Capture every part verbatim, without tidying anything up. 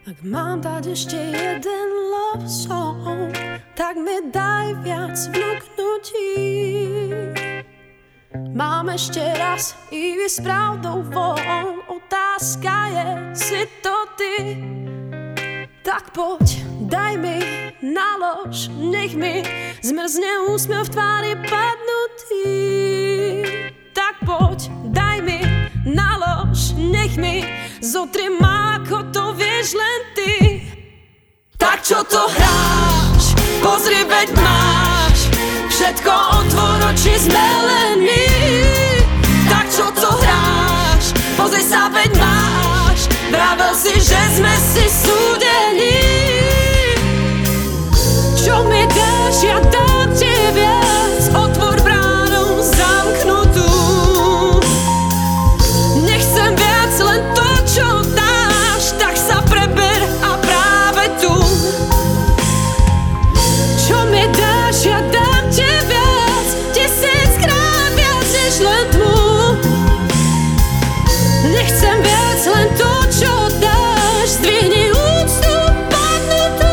Ak mám dať ešte jeden love song, tak mi daj viac vnúknutí. Mám ešte raz ísť s pravdou von, otázka je, si to ty. Tak poď, daj mi, nalož, nech mi zmrzne úsmev v tvári padnutý. Tak poď, daj mi, nalož, nech mi zotri ma, ako to vieš len ty. Tak čo to hráš, pozri, veď máš všetko, otvor oči, sme len my. Tak čo to hráš, pozri sa, veď máš, vravel si, že sme si súdení. Čo mi dáš, ja dám ti viac, otvor bránu zamknutú. Nechcem viac, len to, čo dáš, tak sa preber a práve tu. Čo mi dáš, ja dám ti viac, tisíckrát viac než len tmu. Nechcem viac, len to, čo dáš, zdvihni úctu padnutú.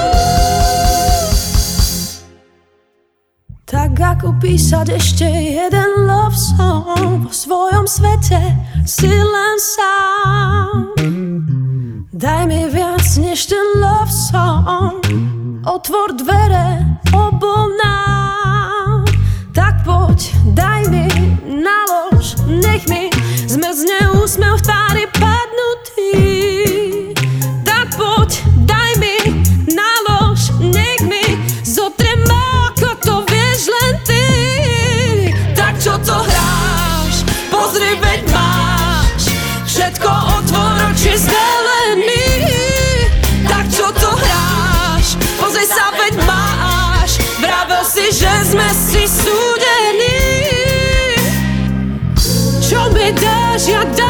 Tak ako písať ešte jeden love song, vo svojom svete si len sám. Daj mi viac než ten love song, otvor dvere obom nám. Tak poď, daj mi, nalož, nech mi zmrzne úsmev v tvári padnutý. Tak poď, daj mi, nalož, nech mi zotrem, ako to vieš len ty. Tak čo to hráš, pozri, veď máš všetko, otvor oči, sme len my. Tak čo to hráš, pozri sa, veď máš, vravel si, že sme si súdení. Čo mi dáš, ja dám